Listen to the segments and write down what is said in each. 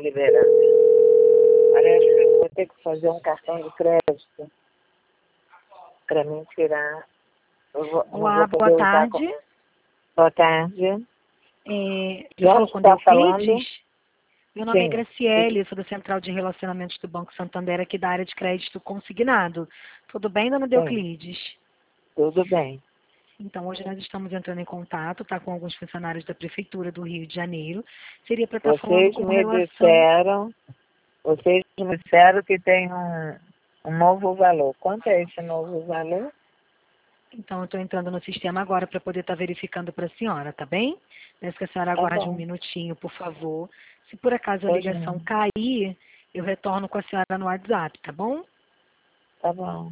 liberando. Parece que eu vou ter que fazer um cartão de crédito para mim tirar. Olá, boa tarde. Boa tarde. Você falou com está falando? Euclides? Meu nome é Sim. Graciele, eu sou da Central de Relacionamentos do Banco Santander, aqui da área de crédito consignado. Tudo bem, dona Euclides? Tudo bem. Então, hoje nós estamos entrando em contato, com alguns funcionários da Prefeitura do Rio de Janeiro. Seria para estar falando com relação... Vocês me disseram que tem um novo valor. Quanto é esse novo valor? Então, eu estou entrando no sistema agora para poder estar verificando para a senhora, tá bem? Peço que a senhora aguarde um minutinho, por favor. Se por acaso a ligação cair, eu retorno com a senhora no WhatsApp, tá bom? Tá bom.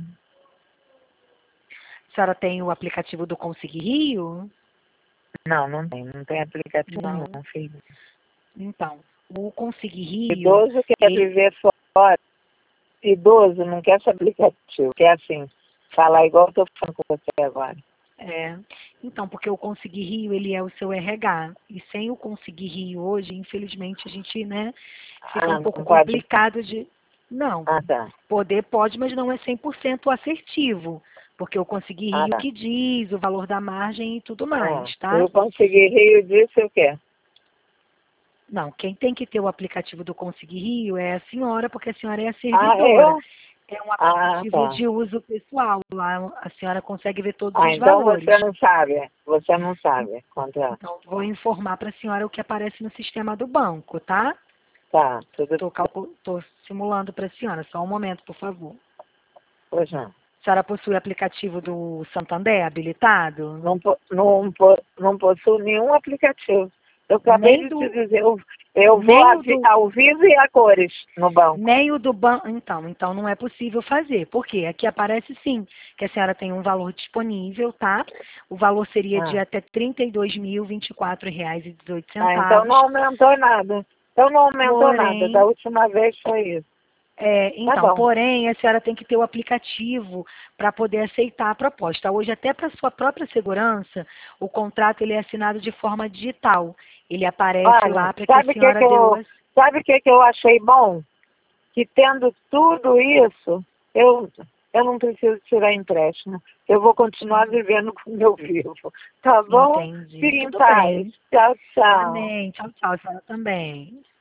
A senhora tem o aplicativo do Consegui Rio? Não, não tem aplicativo Não. nenhum, filho. Então, o Consegui Rio... Idoso quer viver fora. Idoso não quer esse aplicativo, quer assim, falar igual eu estou falando com você agora. Então, porque o Consegui Rio, ele é o seu RH. E sem o Consegui Rio hoje, infelizmente, a gente, fica um pouco complicado de... Não, tá. Poder pode, mas não é 100% assertivo. Porque o Consegui Rio que diz o valor da margem e tudo mais, tá? Eu Consegui Rio disse o quê? Não, quem tem que ter o aplicativo do Consegui Rio é a senhora, porque a senhora é a servidora. É um aplicativo de uso pessoal. Lá a senhora consegue ver todos os valores. Então você não sabe quanto é. Então, vou informar para a senhora o que aparece no sistema do banco, tá? Tá, tudo bem. Estou simulando para a senhora. Só um momento, por favor. Pois não. A senhora possui o aplicativo do Santander habilitado? Não possuo nenhum aplicativo. Eu acabei de te dizer, eu vou ao vivo e a cores no banco. Nem o do banco. Então não é possível fazer. Por quê? Aqui aparece sim que a senhora tem um valor disponível, tá? O valor seria de até R$ 32.024,18. Então não aumentou nada. Nada. Da última vez foi isso. Porém, a senhora tem que ter o aplicativo para poder aceitar a proposta. Hoje, até para sua própria segurança, o contrato ele é assinado de forma digital. Ele aparece lá para que a senhora deu... Sabe o que eu achei bom? Que tendo tudo isso, eu não preciso tirar empréstimo. Eu vou continuar vivendo como eu vivo. Tá bom? Entendi. Fique em paz. Tchau, tchau. Amém. Tchau, tchau. A senhora também.